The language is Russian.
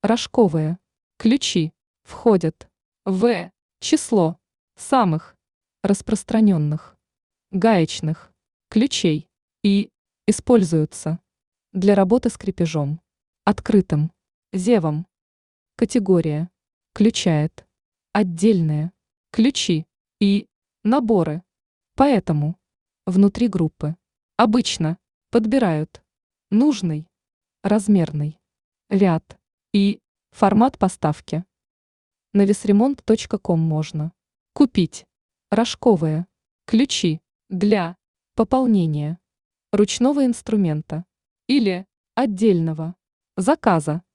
Рожковые ключи входят в число самых распространенных гаечных ключей и используются для работы с крепежом, открытым зевом. Категория включает отдельные ключи и наборы, поэтому внутри группы обычно подбирают нужный размерный ряд и формат поставки. На весремонт.ком можно купить рожковые ключи для пополнения ручного инструмента или отдельного заказа.